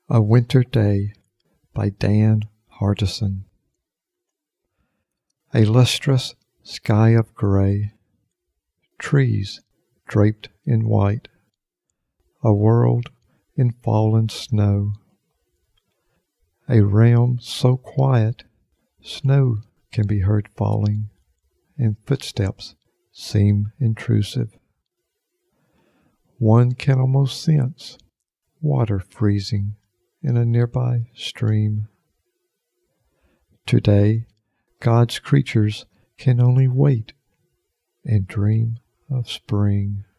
A Winter Day by Dan Hardison. A lustrous sky of gray, trees draped in white, a world in fallen snow, a realm so quiet snow can be heard falling, and footsteps seem intrusive. One can almost sense water freezing in a nearby stream. Today, God's creatures can only wait and dream of spring.